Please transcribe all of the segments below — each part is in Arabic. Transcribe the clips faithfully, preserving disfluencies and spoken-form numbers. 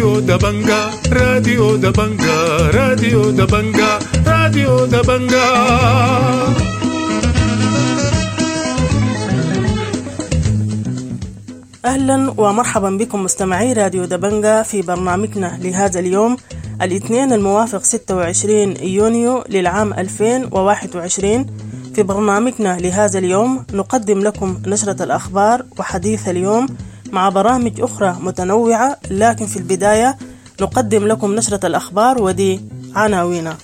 راديو دبنجا راديو دبنجا راديو دبنجا راديو دبنجا. أهلا ومرحبا بكم مستمعي راديو دبنجا في برنامجنا لهذا اليوم الاثنين الموافق ستة وعشرين يونيو للعام ألفين وواحد وعشرين. في برنامجنا لهذا اليوم نقدم لكم نشرة الأخبار وحديث اليوم مع برامج أخرى متنوعة، لكن في البداية نقدم لكم نشرة الأخبار ودي عناوينها.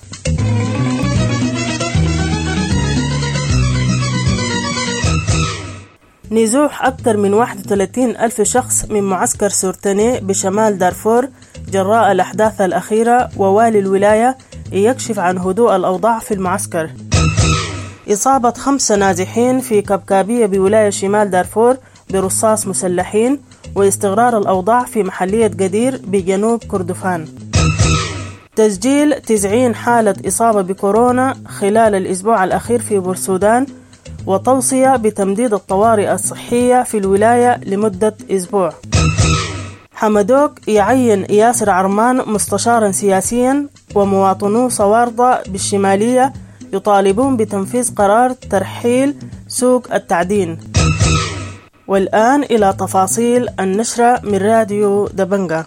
نزوح أكثر من واحد وثلاثين ألف شخص من معسكر سورتاني بشمال دارفور جراء الأحداث الأخيرة، ووالي الولاية يكشف عن هدوء الأوضاع في المعسكر. إصابة خمسة نازحين في كبكابية بولاية شمال دارفور برصاص مسلحين، واستقرار الأوضاع في محلية قدير بجنوب كردفان. تسجيل تسعين حالة إصابة بكورونا خلال الأسبوع الأخير في بورسودان، وتوصية بتمديد الطوارئ الصحية في الولاية لمدة أسبوع. حمدوك يعين ياسر عرمان مستشارا سياسيا، ومواطنو صواردة بالشمالية يطالبون بتنفيذ قرار ترحيل سوق التعدين. والآن إلى تفاصيل النشرة من راديو دبنجا.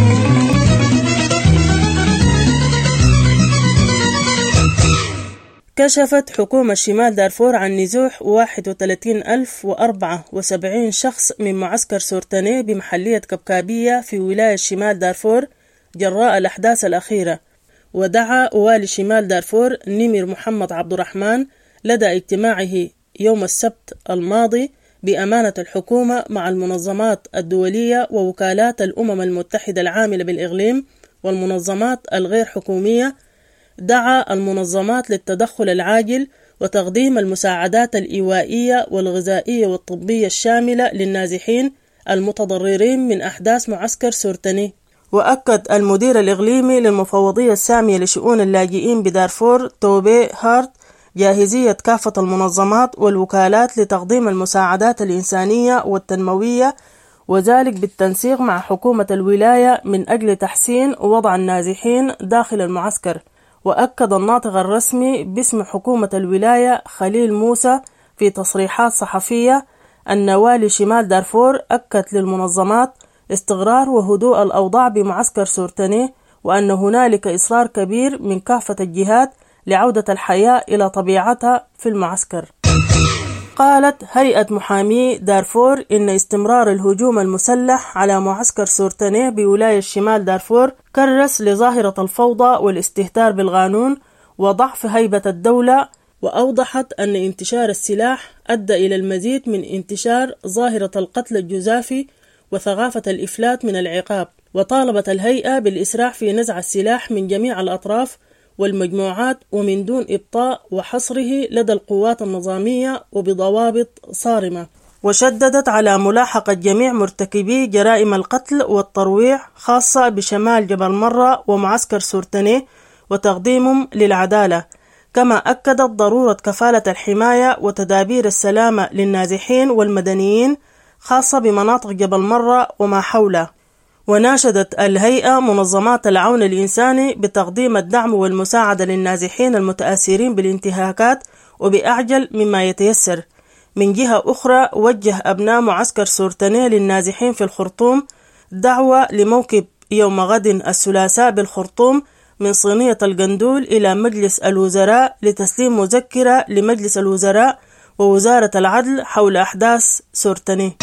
كشفت حكومة شمال دارفور عن نزوح واحد وثلاثين ألف وأربعة وسبعين شخص من معسكر سورتاني بمحلية كبكابية في ولاية شمال دارفور جراء الأحداث الأخيرة. ودعا والي شمال دارفور نمر محمد عبد الرحمن لدى اجتماعه يوم السبت الماضي بأمانة الحكومة مع المنظمات الدولية ووكالات الأمم المتحدة العاملة بالإقليم والمنظمات الغير حكومية. دعا المنظمات للتدخل العاجل وتقديم المساعدات الإيوائية والغذائية والطبية الشاملة للنازحين المتضررين من أحداث معسكر سورتاني. وأكد المدير الإقليمي للمفوضية السامية لشؤون اللاجئين بدارفور توبي هارت جاهزية كافة المنظمات والوكالات لتقديم المساعدات الإنسانية والتنموية، وذلك بالتنسيق مع حكومة الولاية من أجل تحسين وضع النازحين داخل المعسكر. وأكد الناطق الرسمي باسم حكومة الولاية خليل موسى في تصريحات صحفية أن والي شمال دارفور أكد للمنظمات استقرار وهدوء الأوضاع بمعسكر سورتاني، وأن هنالك إصرار كبير من كافة الجهات لعودة الحياة إلى طبيعتها في المعسكر. قالت هيئة محامي دارفور إن استمرار الهجوم المسلح على معسكر سورتاني بولاية شمال دارفور كرس لظاهرة الفوضى والاستهتار بالقانون وضعف هيبة الدولة، وأوضحت أن انتشار السلاح أدى إلى المزيد من انتشار ظاهرة القتل الجزافي وثقافة الإفلات من العقاب. وطالبت الهيئة بالإسراع في نزع السلاح من جميع الأطراف والمجموعات ومن دون إبطاء وحصره لدى القوات النظامية وبضوابط صارمة. وشددت على ملاحقة جميع مرتكبي جرائم القتل والترويع خاصة بشمال جبل مرة ومعسكر سورتاني وتقديمهم للعدالة. كما أكدت ضرورة كفالة الحماية وتدابير السلامة للنازحين والمدنيين خاصة بمناطق جبل مرة وما حوله. وناشدت الهيئة منظمات العون الإنساني بتقديم الدعم والمساعدة للنازحين المتأثرين بالانتهاكات وبأعجل مما يتيسر. من جهة أخرى وجه أبناء معسكر سورتاني للنازحين في الخرطوم دعوة لموكب يوم غد الثلاثاء بالخرطوم من صينية القندول إلى مجلس الوزراء لتسليم مذكرة لمجلس الوزراء ووزارة العدل حول أحداث سورتاني.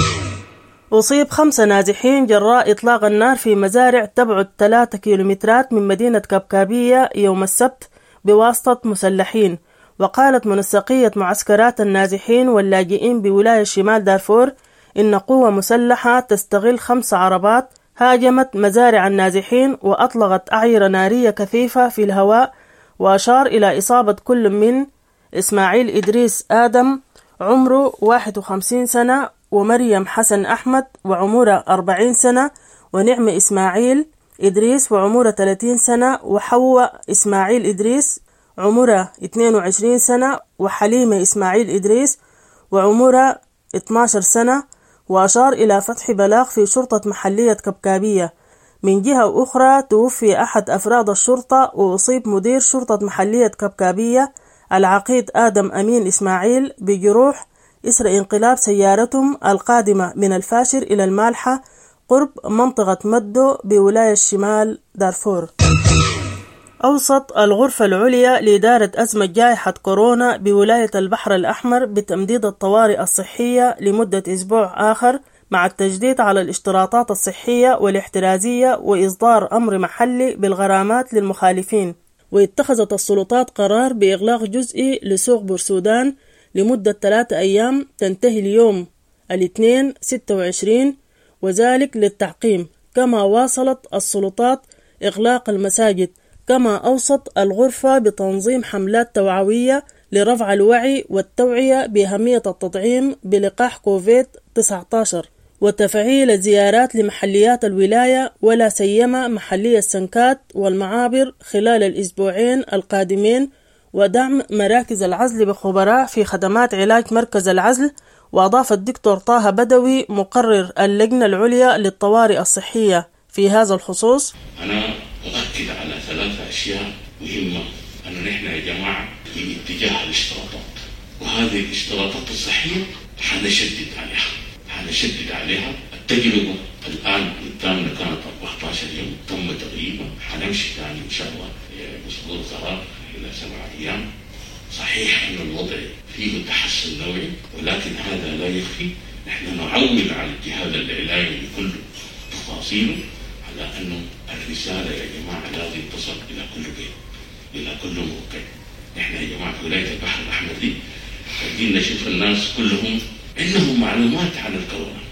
أصيب خمسة نازحين جراء إطلاق النار في مزارع تبعد ثلاثة كيلومترات من مدينة كبكابية يوم السبت بواسطة مسلحين. وقالت منسقية معسكرات النازحين واللاجئين بولاية شمال دارفور إن قوة مسلحة تستغل خمس عربات هاجمت مزارع النازحين وأطلقت أعيرة نارية كثيفة في الهواء. وأشار إلى إصابة كل من إسماعيل إدريس آدم عمره واحد وخمسين سنة، ومريم حسن أحمد وعمره أربعين سنة، ونعم إسماعيل إدريس وعمره ثلاثين سنة، وحواء إسماعيل إدريس عمره اثنين وعشرين سنة، وحليمة إسماعيل إدريس وعمره اثناشر سنة. وأشار إلى فتح بلاغ في شرطة محلية كبكابية. من جهة أخرى توفي أحد أفراد الشرطة وأصيب مدير شرطة محلية كبكابية العقيد آدم أمين إسماعيل بجروح إثر انقلاب سيارتهم القادمة من الفاشر إلى المالحة قرب منطقة مدو بولاية شمال دارفور. أوصت الغرفة العليا لإدارة أزمة جائحة كورونا بولاية البحر الأحمر بتمديد الطوارئ الصحية لمدة أسبوع آخر مع التجديد على الاشتراطات الصحية والاحترازية وإصدار أمر محلي بالغرامات للمخالفين. واتخذت السلطات قرار بإغلاق جزئي لسوق بورسودان لمدة ثلاثة أيام تنتهي اليوم الاثنين ستة وعشرين وذلك للتعقيم. كما واصلت السلطات إغلاق المساجد. كما أوصت الغرفة بتنظيم حملات توعوية لرفع الوعي والتوعية بأهمية التطعيم بلقاح كوفيد تسعة عشر وتفعيل الزيارات لمحليات الولاية ولا سيما محلية السنكات والمعابر خلال الأسبوعين القادمين ودعم مراكز العزل بخبراء في خدمات علاج مركز العزل. وأضاف الدكتور طه بدوي مقرر اللجنة العليا للطوارئ الصحية في هذا الخصوص: أنا أؤكد على ثلاثة أشياء مهمة أن نحن يا جماعة في اتجاه الاشتراطات، وهذه الاشتراطات الصحية حنشدد عليها حنشدد عليها التجربة الآن قدامنا كانت أربعة عشر يوم تم تقريبا، حنمشي ثاني إن شاء الله بصدور قرار إلى سبعة أيام. صحيح أن الوضع فيه تحسن نوعي ولكن هذا لا يكفي. نحن نعول على الجهاز الإعلامي بكل تفاصيله على أنه الرسالة يا جماعة لازم تصل إلى كل بيت إلى كل موقع. نحن يا جماعة في ولاية البحر الأحمر دي قاعدين نشوف الناس كلهم عندهم معلومات عن الكورونا.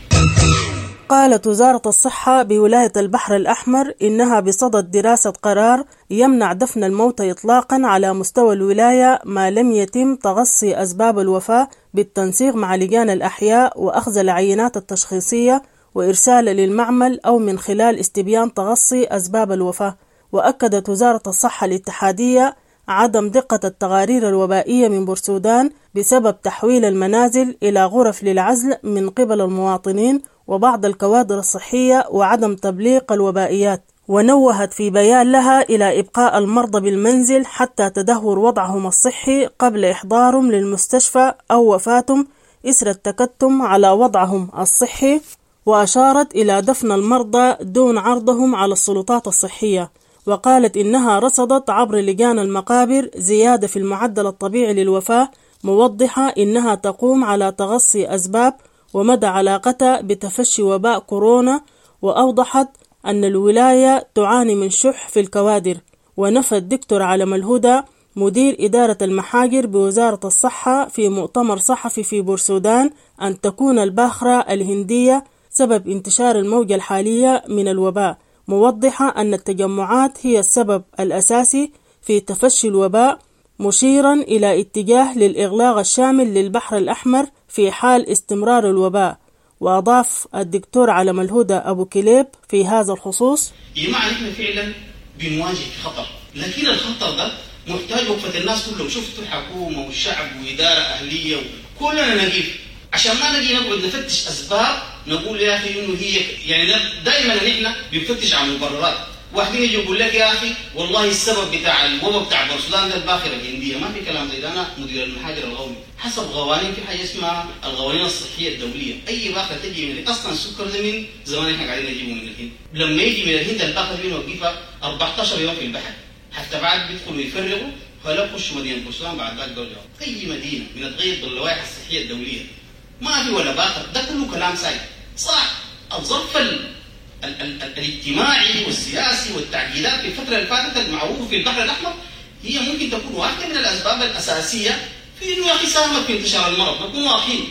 قالت وزارة الصحة بولاية البحر الأحمر إنها بصدد دراسة قرار يمنع دفن الموتى إطلاقا على مستوى الولاية ما لم يتم تغصي أسباب الوفاة بالتنسيق مع لجان الأحياء وأخذ العينات التشخيصية وإرسال للمعمل أو من خلال استبيان تغصي أسباب الوفاة. وأكدت وزارة الصحة الاتحادية عدم دقة التقارير الوبائية من بورسودان بسبب تحويل المنازل إلى غرف للعزل من قبل المواطنين وبعض الكوادر الصحية وعدم تبليغ الوبائيات. ونوهت في بيان لها إلى إبقاء المرضى بالمنزل حتى تدهور وضعهم الصحي قبل إحضارهم للمستشفى أو وفاتهم إثر التكتم على وضعهم الصحي. وأشارت إلى دفن المرضى دون عرضهم على السلطات الصحية. وقالت إنها رصدت عبر لجان المقابر زيادة في المعدل الطبيعي للوفاة، موضحة إنها تقوم على تغصي أسباب ومدى علاقتها بتفشي وباء كورونا. وأوضحت أن الولاية تعاني من شح في الكوادر. ونفى الدكتور علم الهدى مدير إدارة المحاجر بوزارة الصحة في مؤتمر صحفي في بورسودان أن تكون الباخرة الهندية سبب انتشار الموجة الحالية من الوباء، موضحة أن التجمعات هي السبب الأساسي في تفشي الوباء، مشيرا إلى اتجاه للإغلاق الشامل للبحر الأحمر في حال استمرار الوباء. وأضاف الدكتور علم الهدى أبو كليب في هذا الخصوص: يجمع نحن فعلا بنواجه خطر، لكن الخطر ده محتاج وقفة الناس كلهم. شفتوا الحكومة والشعب وإدارة أهلية كلنا نجيب عشان ما نجي نقعد نفتش أسباب نقول يا أخي إنه هي يعني دائما نحن بنفتش عن مبررات. واحدين يجي يقول لك يا أخي والله السبب بتاع الوباء بتاع بورسودان ده الباخرة الهندية. ما في كلام زي ده. أنا مدير المحاجر الغومي حسب قوانين في حاجة اسمها القوانين الصحية الدولية. أي باخرة تجي من أصلا السكر ده من زمان إحنا قاعدين نجيبه من الهند. لما يجي من الهند الباخرة دي نوقفها أربعة عشر يوم في البحر حتى بعد بيدخلوا يفرغوا فلا يخشوا مدينة بورسودان بعد ذاك دولة. أي مدينة من تغير باللوائح الصحية الدولية ما في ولا باخر. ده كله كلام سايد. صح الظرف ال ال ال الاجتماعي والسياسي والتعديلات في الفترة اللي فاتت المعروفة في البحر الأحمر هي ممكن تكون واحدة من الأسباب الأساسية في إنه يا أخي ساهمت في انتشار المرض. نكون واضحين.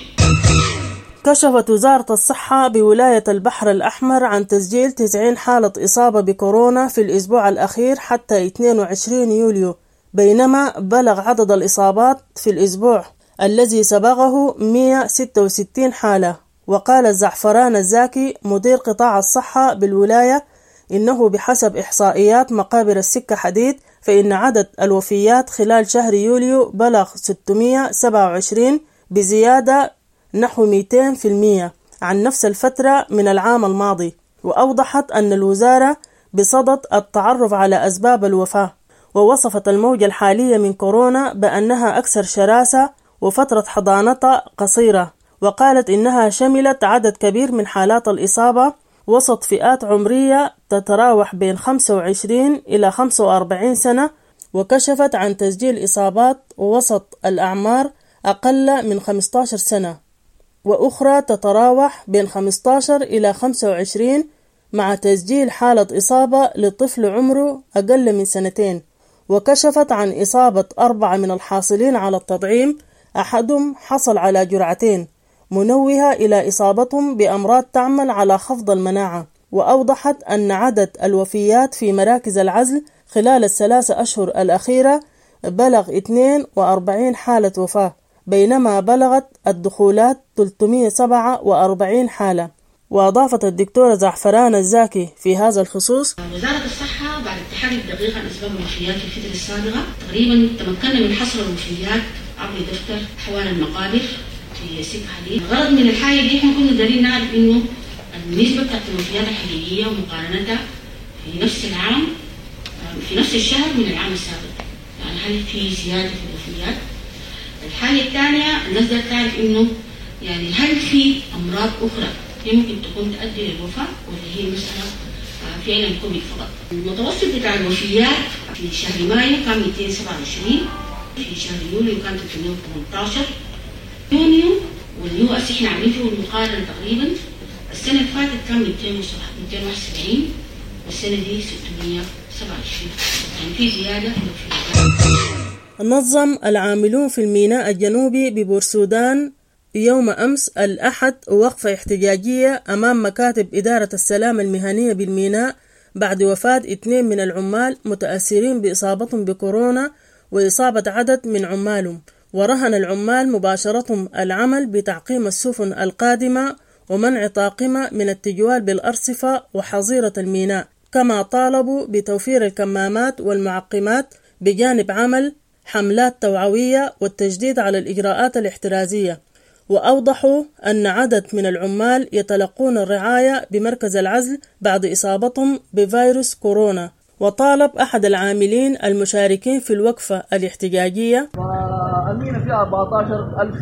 كشفت وزارة الصحة بولاية البحر الأحمر عن تسجيل تسعين حالة إصابة بكورونا في الأسبوع الأخير حتى اثنين وعشرين يوليو، بينما بلغ عدد الإصابات في الأسبوع الذي سبقه مئة وستة وستين حالة. وقال الزعفران الزاكي مدير قطاع الصحة بالولاية إنه بحسب إحصائيات مقابر السكة حديد فإن عدد الوفيات خلال شهر يوليو بلغ ستمئة وسبعة وعشرين بزيادة نحو مئتين بالمئة عن نفس الفترة من العام الماضي. وأوضحت أن الوزارة بصدد التعرف على أسباب الوفاة، ووصفت الموجة الحالية من كورونا بأنها أكثر شراسة وفترة حضانتها قصيرة، وقالت إنها شملت عدد كبير من حالات الإصابة وسط فئات عمرية تتراوح بين خمسة وعشرين إلى خمسة وأربعين سنة، وكشفت عن تسجيل إصابات وسط الأعمار أقل من خمسة عشر سنة، وأخرى تتراوح بين خمسة عشر إلى خمسة وعشرين، مع تسجيل حالة إصابة لطفل عمره أقل من سنتين. وكشفت عن إصابة أربعة من الحاصلين على التطعيم، أحدهم حصل على جرعتين، منوهة إلى إصابتهم بأمراض تعمل على خفض المناعة. وأوضحت أن عدد الوفيات في مراكز العزل خلال الثلاثة أشهر الأخيرة بلغ اثنين وأربعين حالة وفاة، بينما بلغت الدخولات ثلاثمئة وسبعة وأربعين حالة. وأضافت الدكتورة زعفران الزاكي في هذا الخصوص: وزارة الصحة بعد التحري بدقيق عن أسباب الوفيات في الفترة السابقة تقريبا تمكنا من حصر الوفيات عبر دفتر أحوال المقابر في ست حديث. الغرض من الحاجة دي احنا كنا دارين نعرف إنه النسبة بتاعت الوفيات الحقيقية ومقارنتها في نفس العام في نفس الشهر من العام السابق، يعني هل في زيادة في الوفيات. الحاجة الثانية الناس دار تعرف إنه يعني هل في أمراض أخرى يمكن تكون تؤدي للوفاة ولا هي مسألة في علم كوفيد فقط. المتوسط بتاع الوفيات في شهر مايو كان مئتين وسبعة وعشرين، في شهر يوليو كان ثلاثمئة وثمانية عشر، يونيو واليو اس احنا عاملين فيه المقارنة تقريبا السنة اللي فاتت كان مئتين وواحد وسبعين والسنة دي ستمئة وسبعة وعشرين، يعني في زيادة في الوفيات. نظم العاملون في الميناء الجنوبي ببورسودان يوم أمس الأحد وقفة احتجاجية أمام مكاتب إدارة السلامة المهنية بالميناء بعد وفاة اثنين من العمال متأثرين بإصابتهم بكورونا وإصابة عدد من عمالهم. ورهن العمال مباشرتهم العمل بتعقيم السفن القادمة ومنع طاقمة من التجوال بالأرصفة وحظيرة الميناء، كما طالبوا بتوفير الكمامات والمعقمات بجانب عمل حملات توعوية والتجديد على الإجراءات الاحترازية. وأوضحوا أن عدد من العمال يتلقون الرعاية بمركز العزل بعد إصابتهم بفيروس كورونا. وطالب أحد العاملين المشاركين في الوقفة الاحتجاجية: المينا فيها أربعة عشر ألف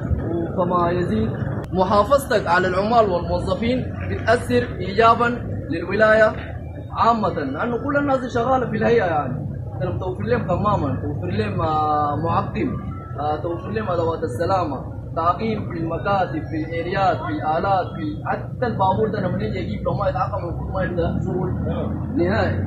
وما يزيد، محافظتك على العمال والموظفين بتأثر إيجابا للولاية عامة، لأنه كل الناس شغالة في الهيئة، يعني أنت توفر لهم كماما، توفر لهم معقم، توفر لهم أدوات السلامة، تعقيم في المكاتب، في الاريات، في الالات، في حتى البابور ده لما نيجي يجيب له ما يتعقم المفروض ما يبدا شغل نهائي.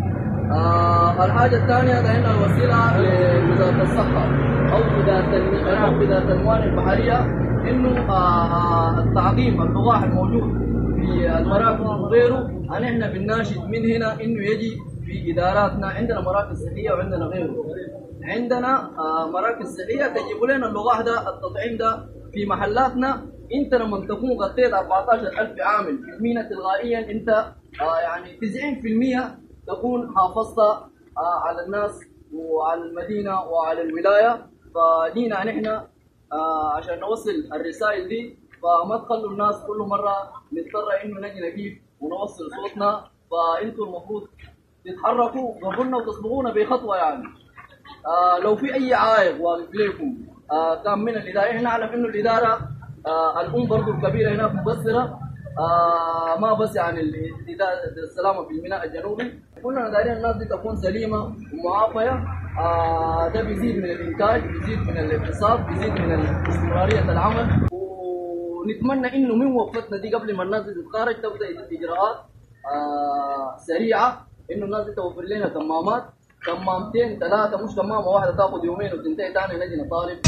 آه الحاجه الثانيه ده هنا الوسيله لوزاره الصحه او اداره اداره الموانئ البحريه، انه آه التعقيم اللقاح الموجود في المراكز وغيره، ان احنا بنناشد من هنا انه يجي في اداراتنا. عندنا مراكز صحيه وعندنا غيره، عندنا آه مراكز صحيه تجيبوا لنا اللقاح ده التطعيم ده في محلاتنا. انت لما تكون غطيت أربعة عشر ألف عامل في المينا تلقائيا انت آه يعني تسعين بالمئة تكون حافظت آه على الناس وعلى المدينه وعلى الولايه. فدينا نحن آه عشان نوصل الرسائل دي، فما تخلوا الناس كل مره نضطر انه نجي نجيب ونوصل صوتنا، فانتوا المفروض تتحركوا قبلنا وتصبغونا بخطوه. يعني آه لو في اي عائق واقف لكم آه كان من الإدارة، إحنا نعلم إنه الإدارة آه الأم برضو الكبيرة هناك مبصرة، آه ما بس يعني الإدارة السلامة في الميناء الجنوبي، كلنا دايرين الناس دي تكون سليمة ومعافية. آه ده بيزيد من الإنتاج، بيزيد من الاقتصاد، بيزيد من استمرارية العمل. ونتمنى إنه من وقفتنا دي قبل ما الناس دي تتخرج تبدأ إجراءات آه سريعة، إنه الناس دي توفر لنا كمامات، كمامتين ثلاثة، مش كمامة واحدة تاخذ يومين وتنتهي تاني نجي نطالب.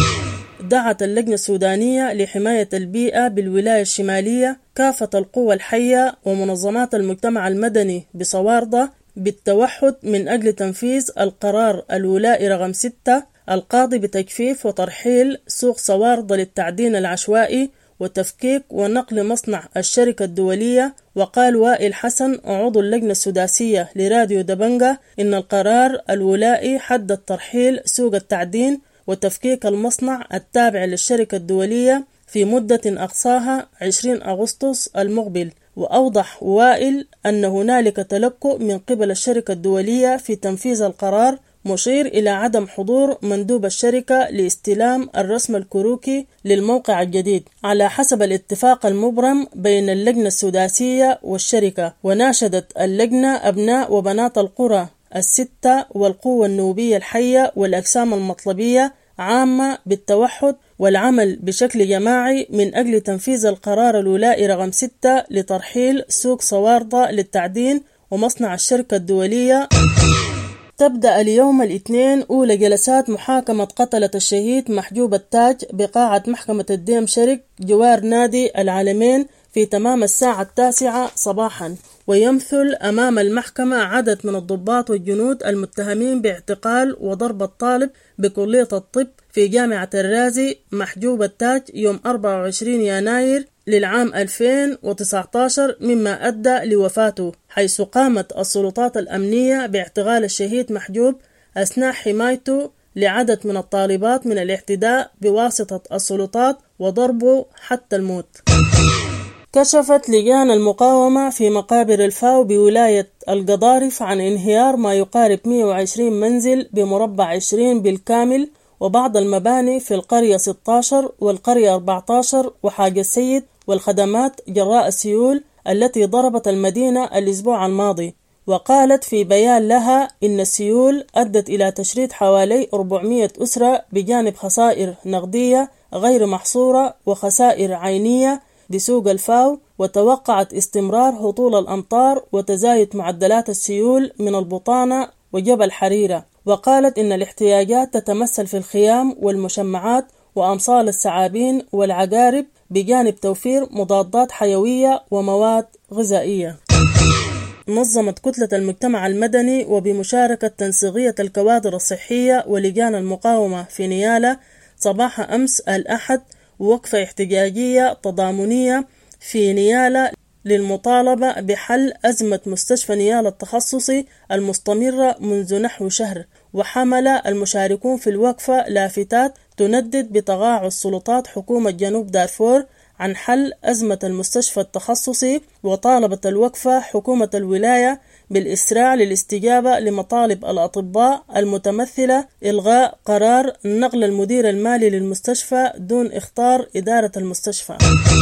دعت اللجنة السودانية لحماية البيئة بالولاية الشمالية كافة القوى الحية ومنظمات المجتمع المدني بصواردة بالتوحد من أجل تنفيذ القرار الولائي رقم ستة القاضي بتجفيف وترحيل سوق صواردة للتعدين العشوائي وتفكيك ونقل مصنع الشركة الدولية. وقال وائل حسن عضو اللجنة السداسية لراديو دبنجة إن القرار الولائي حدد ترحيل سوق التعدين وتفكيك المصنع التابع للشركة الدولية في مدة أقصاها عشرين أغسطس المقبل، وأوضح وائل أن هنالك تلكؤ من قبل الشركة الدولية في تنفيذ القرار، مشير إلى عدم حضور مندوب الشركة لاستلام الرسم الكروكي للموقع الجديد على حسب الاتفاق المبرم بين اللجنة السداسية والشركة. وناشدت اللجنة أبناء وبنات القرى الستة والقوة النوبية الحية والأجسام المطلبية عامة بالتوحد والعمل بشكل جماعي من أجل تنفيذ القرار الولائي رقم ستة لترحيل سوق صواردة للتعدين ومصنع الشركة الدولية. تبدأ اليوم الاثنين أولى جلسات محاكمة قتلة الشهيد محجوب التاج بقاعة محكمة الديم شرق جوار نادي العالمين في تمام الساعة التاسعة صباحا. ويمثل أمام المحكمة عدد من الضباط والجنود المتهمين باعتقال وضرب الطالب بكلية الطب في جامعة الرازي محجوب التاج يوم أربعة وعشرين يناير للعام ألفين وتسعة عشر، مما أدى لوفاته، حيث قامت السلطات الأمنية باعتقال الشهيد محجوب أثناء حمايته لعدد من الطالبات من الاعتداء بواسطة السلطات وضربه حتى الموت. كشفت لجان المقاومة في مقابر الفاو بولاية القضارف عن انهيار ما يقارب مئة وعشرين منزل بمربع عشرين بالكامل وبعض المباني في القرية ستة عشر والقرية أربعة عشر وحاج السيد والخدمات جراء السيول التي ضربت المدينة الأسبوع الماضي. وقالت في بيان لها إن السيول أدت إلى تشريد حوالي أربعمئة أسرة بجانب خسائر نقدية غير محصورة وخسائر عينية بسوق الفاو، وتوقعت استمرار هطول الأمطار وتزايد معدلات السيول من البطانة وجبل حريرة. وقالت إن الاحتياجات تتمثل في الخيام والمشمعات وأمصال الثعابين والعقارب بجانب توفير مضادات حيوية ومواد غذائية. نظمت كتلة المجتمع المدني وبمشاركة تنسيقية الكوادر الصحية ولجان المقاومة في نيالا صباح أمس الأحد وقفة احتجاجية تضامنية في نيالا للمطالبة بحل أزمة مستشفى نيالا التخصصي المستمرة منذ نحو شهر. وحمل المشاركون في الوقفة لافتات تندد بتقاعس سلطات حكومة جنوب دارفور عن حل أزمة المستشفى التخصصي. وطالبت الوقفة حكومة الولاية بالإسراع للاستجابة لمطالب الأطباء المتمثلة إلغاء قرار نقل المدير المالي للمستشفى دون إخطار إدارة المستشفى.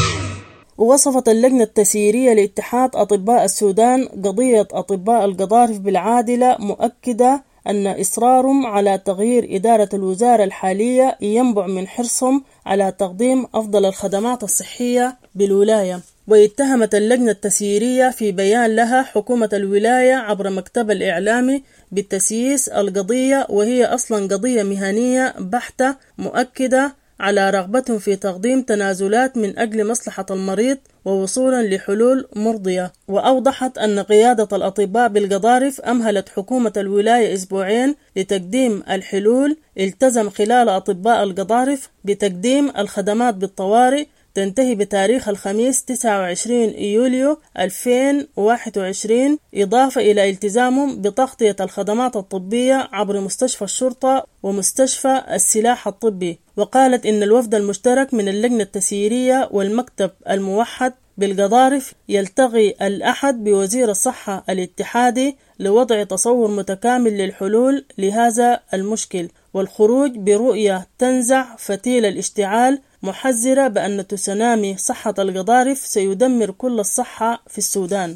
ووصفت اللجنة التسييرية لاتحاد أطباء السودان قضية أطباء القضارف بالعادلة، مؤكدة أن إصرارهم على تغيير إدارة الوزارة الحالية ينبع من حرصهم على تقديم أفضل الخدمات الصحية بالولاية. واتهمت اللجنة التسييرية في بيان لها حكومة الولاية عبر مكتب الإعلامي بتسييس القضية، وهي أصلا قضية مهنية بحتة، مؤكدة على رغبتهم في تقديم تنازلات من أجل مصلحة المريض ووصولا لحلول مرضية. وأوضحت أن قيادة الأطباء بالقضارف أمهلت حكومة الولاية أسبوعين لتقديم الحلول. التزم خلال أطباء القضارف بتقديم الخدمات بالطوارئ تنتهي بتاريخ الخميس تسعة وعشرين يوليو ألفين وواحد وعشرين، إضافة إلى التزامهم بتغطية الخدمات الطبية عبر مستشفى الشرطة ومستشفى السلاح الطبي. وقالت إن الوفد المشترك من اللجنة التسييرية والمكتب الموحد بالقضارف يلتقي الأحد بوزير الصحة الاتحادي لوضع تصور متكامل للحلول لهذا المشكل والخروج برؤية تنزع فتيل الاشتعال، محذرة بأن تسونامي صحة القضارف سيدمر كل الصحة في السودان.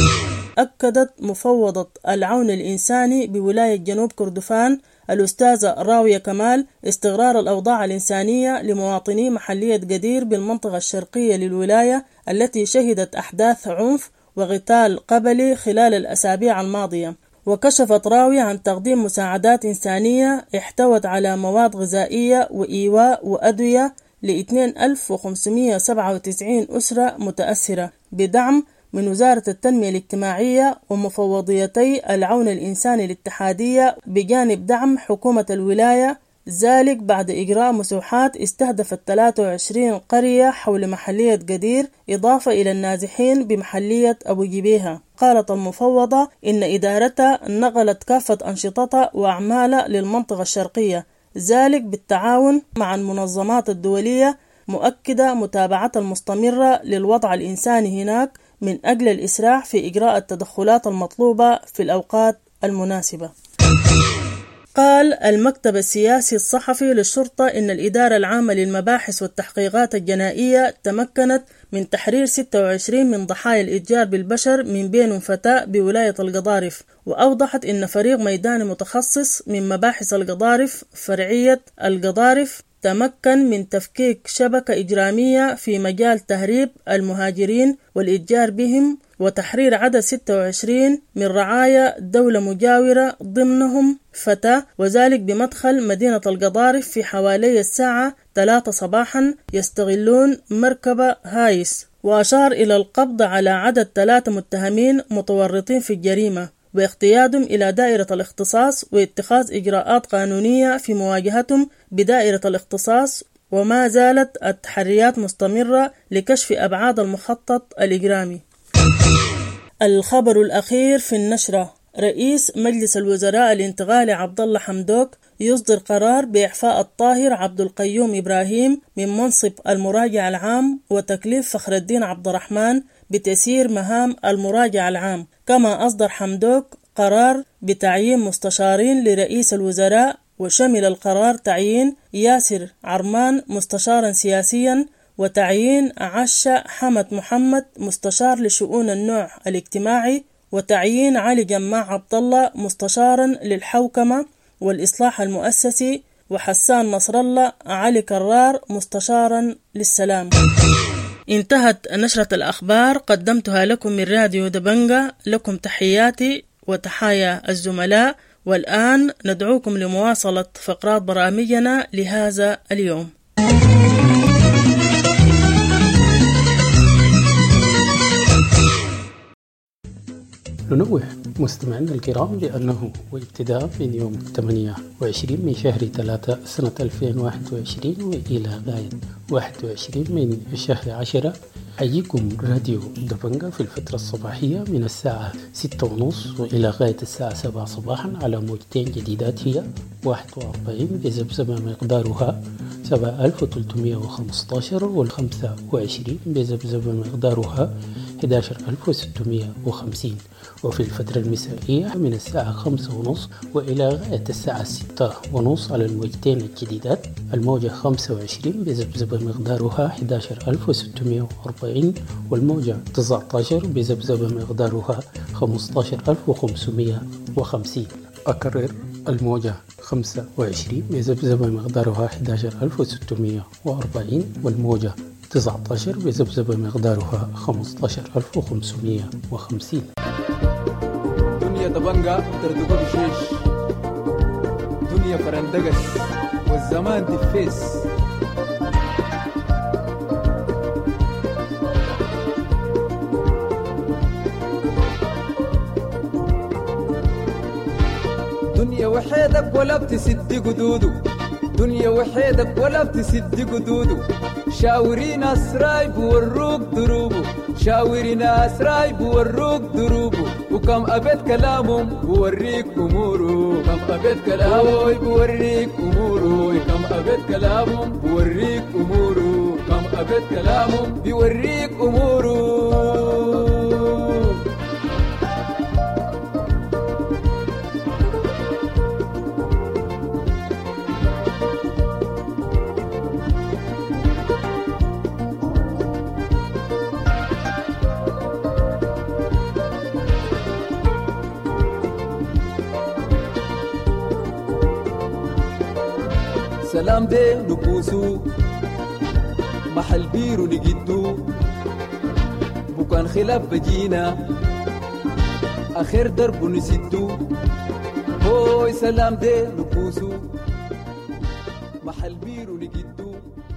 أكدت مفوضة العون الإنساني بولاية جنوب كردفان الأستاذة راوية كمال استقرار الأوضاع الإنسانية لمواطني محلية قدير بالمنطقة الشرقية للولاية التي شهدت أحداث عنف وقتال قبلي خلال الأسابيع الماضية. وكشفت راوية عن تقديم مساعدات إنسانية احتوت على مواد غذائية وإيواء وأدوية ل اثنين ألف وخمسمئة وسبعة وتسعين أسرة متأثرة بدعم من وزارة التنمية الاجتماعية ومفوضيتي العون الإنساني الاتحادية بجانب دعم حكومة الولاية، ذلك بعد إجراء مسوحات استهدفت ثلاثة وعشرين قرية حول محلية قدير إضافة إلى النازحين بمحلية أبو جبيهة. قالت المفوضة إن إدارتها نقلت كافة أنشطتها وأعمالها للمنطقة الشرقية، ذلك بالتعاون مع المنظمات الدولية، مؤكدة متابعة المستمرة للوضع الإنساني هناك من أجل الإسراع في إجراء التدخلات المطلوبة في الأوقات المناسبة. قال المكتب السياسي الصحفي للشرطة إن الإدارة العامة للمباحث والتحقيقات الجنائية تمكنت من تحرير ستة وعشرين من ضحايا الإتجار بالبشر من بينهم فتاة بولاية القضارف، وأوضحت إن فريق ميداني متخصص من مباحث القضارف فرعية القضارف تمكن من تفكيك شبكة إجرامية في مجال تهريب المهاجرين والإتجار بهم وتحرير عدد ستة وعشرين من رعايا دولة مجاورة ضمنهم فتاة، وذلك بمدخل مدينة القضارف في حوالي الساعة ثلاثة صباحا يستغلون مركبة هايس. وأشار إلى القبض على عدد ثلاثة متهمين متورطين في الجريمة واقتيادهم إلى دائرة الاختصاص واتخاذ إجراءات قانونية في مواجهتهم بدائرة الاختصاص. وما زالت التحريات مستمرة لكشف أبعاد المخطط الإجرامي. الخبر الأخير في النشرة: رئيس مجلس الوزراء الانتقالي عبد الله حمدوك يصدر قرار بإعفاء الطاهر عبد القيوم إبراهيم من منصب المراجع العام وتكليف فخر الدين عبد الرحمن بتسيير مهام المراجع العام. كما أصدر حمدوك قرار بتعيين مستشارين لرئيس الوزراء، وشمل القرار تعيين ياسر عرمان مستشارا سياسيا، وتعيين عشة حمد محمد مستشار لشؤون النوع الاجتماعي، وتعيين علي جماع عبد الله مستشارا للحوكمة والإصلاح المؤسسي، وحسان نصر الله علي كرار مستشارا للسلام. انتهت نشرة الأخبار قدمتها لكم من راديو دبنجة. لكم تحياتي وتحايا الزملاء، والآن ندعوكم لمواصلة فقرات برامجنا لهذا اليوم. ننوه مستمعينا الكرام بأنه وابتداء من يوم ثمانية وعشرين من شهر ثلاثة سنة ألفين وواحد وعشرين وإلى غاية واحد وعشرين من شهر عشرة حييكم راديو دبنجة في الفترة الصباحية من الساعة ستة ونص وإلى غاية الساعة سبعة صباحا على موجتين جديدات هي واحد وأربعين بذبذبة مقدارها سبعة آلاف وثلاثمائة وخمسة عشر والخمسة وعشرين بذبذبة مقدارها أحد عشر ألف وستمائة وخمسين، وفي الفترة المسائية من الساعة خمسة ونص وإلى غاية الساعة ستة ونص على الموجتين الجديدات الموجة خمسة وعشرين بذبذبة مقدارها أحد عشر ألف وستمائة وأربعين والموجة تسعة عشر بذبذبة مقدارها خمسة عشر ألف وخمسمائة وخمسين. أكرر: الموجة خمسة وعشرين بذبذبة مقدارها أحد عشر ألف وستمائة وأربعين والموجة تسعة عشر بذبذبة مقدارها خمسة عشر ألف وخمسمائة وخمسين. دنيا دبنجة تردقة بشيش، دنيا فرندقس والزمان تفيس. دنيا وحيدك ولا بتسد قدودو، دنيا وحيدك ولا بتسد قدودو. شاوري ناس راي بوروك دروبو، شاوري ناس راي بوروك دروبو. وكم أبد كلامهم بوريك أمورو، كم أبد كلامهم بوريك أمورو، كم أبد كلامهم بوريك أمورو، كم أبد كلامهم بوريك أمورو. سلام دي نبوسو محل بيرو نجدو بكان خلاف بجينا آخر درب نسدو. هوي سلام دي نبوسو محل بيرو نجدو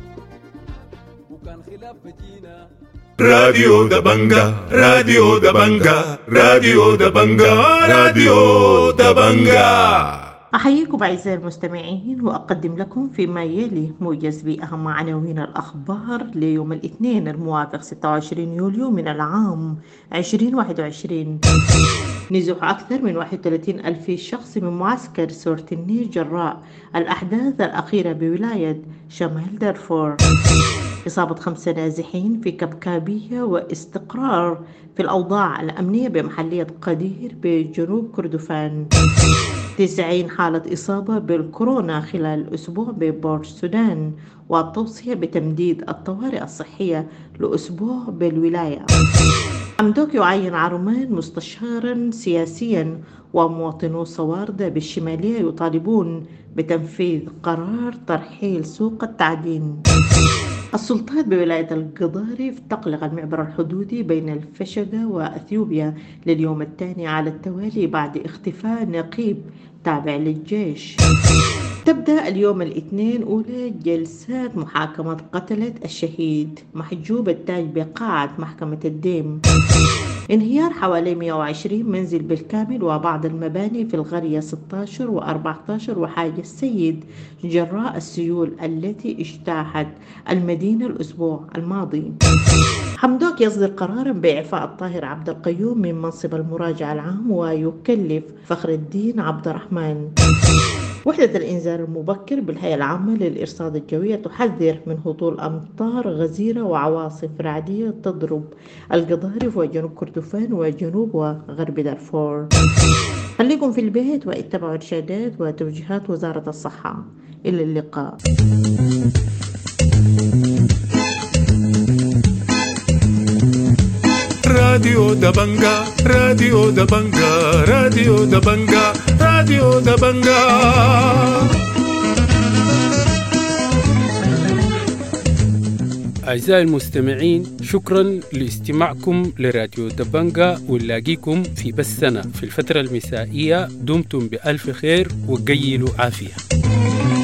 بكان خلاف بجينا. راديو دبنجة راديو دبنجة راديو دبنجة راديو دبنجة. أحييكم أعزائي المستمعين وأقدم لكم فيما يلي موجز بأهم عناوين الأخبار ليوم الاثنين الموافق ستة وعشرين يوليو من العام ألفين وواحد وعشرين. نزوح أكثر من واحد وثلاثين ألف شخص من معسكر سورتني جراء الأحداث الأخيرة بولاية شمال دارفور. إصابة خمسة نازحين في كبكابية واستقرار في الأوضاع الأمنية بمحلية قدير بجنوب كردفان. تسعين حالة إصابة بالكورونا خلال أسبوع ببورت السودان، والتوصية بتمديد الطوارئ الصحية لأسبوع بالولاية. حمدوك يعين عرمان مستشارا سياسيا، ومواطنو صواردة بالشمالية يطالبون بتنفيذ قرار ترحيل سوق التعدين. السلطات بولاية القضارف تغلق المعبر الحدودي بين الفشقة وأثيوبيا لليوم الثاني على التوالي بعد اختفاء نقيب تابع للجيش. تبدأ اليوم الاثنين أولى جلسات محاكمة قتلة الشهيد محجوب التاج بقاعة محكمة الديم. انهيار حوالي مئة وعشرين منزل بالكامل وبعض المباني في القرية ستة عشر وأربعة عشر وحاج السيد جراء السيول التي اجتاحت المدينة الأسبوع الماضي. حمدوك يصدر قرارا بإعفاء الطاهر عبد القيوم من منصب المراجع العام ويكلف فخر الدين عبد الرحمن. وحدة الإنذار المبكر بالهيئة العامة للإرصاد الجوية تحذر من هطول أمطار غزيرة وعواصف رعدية تضرب القضارف وجنوب كردفان وجنوب وغرب دارفور. خليكم في البيت واتبعوا إرشادات وتوجيهات وزارة الصحة. إلى اللقاء. راديو دبنجا راديو دبنجا راديو دبنجا راديو دبنجا. أعزائي المستمعين، شكرا لاستماعكم لراديو دبنجا، ونلاقيكم في بثنا في الفترة المسائية. دمتم بألف خير وقيلوا عافية.